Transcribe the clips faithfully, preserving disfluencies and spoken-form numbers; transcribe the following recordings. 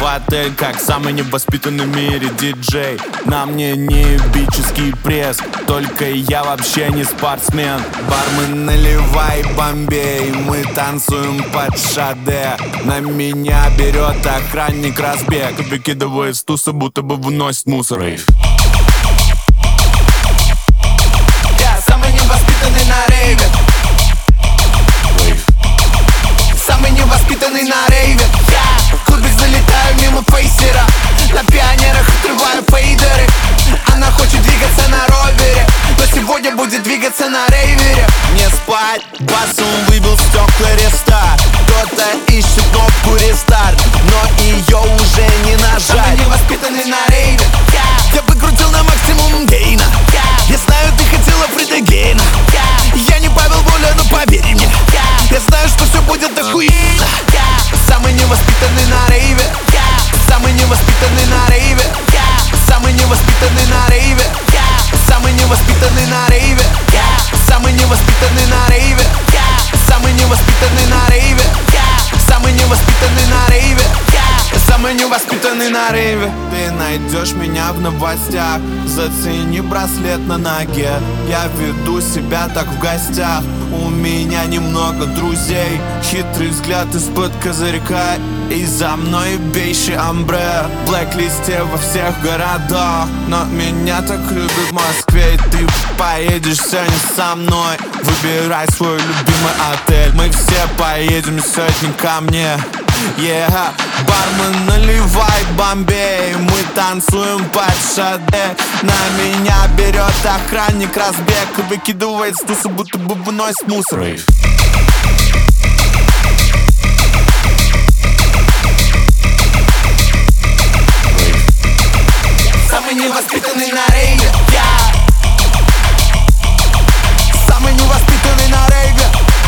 отель, как самый невоспитанный в мире диджей. На мне не эпический пресс, только я вообще не спортсмен. Бармен, наливай Бомбей, мы танцуем под шаде. На меня берет охранник разбег, выкидывает с туса, будто бы выносит мусор. Я самый невоспитанный на рейве. Самый невоспитанный на рейве. Я в клубе залетаю мимо фейсера, на пионерах отрываю фейдеры. Она хочет двигаться на ровере, но сегодня будет двигаться на рейвере. Не спать, басом выбил стекла рестарт. Кто-то ищет кнопку рестарт, но ее уже не нажать. Самый невоспитанный на рейве. Я, я выкрутил на максимум гейна. Я, я знаю, ты хотела Фрида Гейна. Я, я не Павел Воля, но поверь мне, я, я знаю, что все будет охуенно. Самый невоспитанный на рейве. Самый невоспитанный на рейве. Самый невоспитанный на рейве. Самый невоспитанный на рейве. Самый невоспитанный на рейве. Самый невоспитанный на рейве. Самый невоспитанный на рейве. Самый невоспитанный на рейве. Ты найдешь меня в новостях, зацени браслет на ноге. Я веду себя так в гостях, у меня немного друзей. Хитрый взгляд из-под козырька, и за мной бейший амбре. В блэк-листе во всех городах, но меня так любят в Москве. И ты поедешь сегодня со мной, выбирай свой любимый отель. Мы все поедем сегодня ко мне. Yeah. Бармен, наливай Бомбей, мы танцуем под шаде. На меня берет охранник разбег и выкидывает с туса, будто бы выносит мусор. самый невоспитанный на рейве. Я самый невоспитанный на рейве.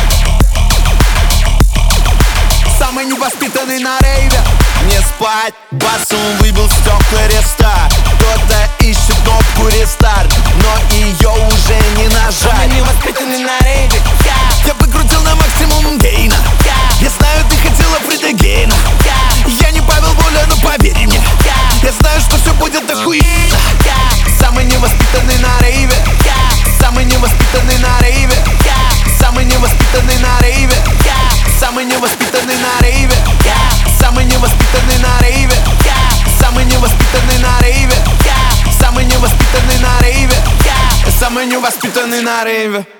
Самый невоспитанный на рейве. Не спать, басом выбил стекла рестарт. Кто-то ищет кнопку рестарт, но ее уже не нажать. Самый невоспитанный на рейве. Я, я выкрутил на максимум гейна. я, я знаю, ты хотела Фрида Гейна. я, я не Павел Воля, но поверь мне, я, я знаю, что все будет охуенно. я, самый невоспитанный на рейве. я, самый невоспитанный на рейве. я, самый невоспитанный на рейве. я, самый невоспитанный на рейве. я, самый невоспитанный на рейве. я, самый невоспитанный на рейве. я, самый невоспитанный на рейве. я, самый невоспитанный на рейве.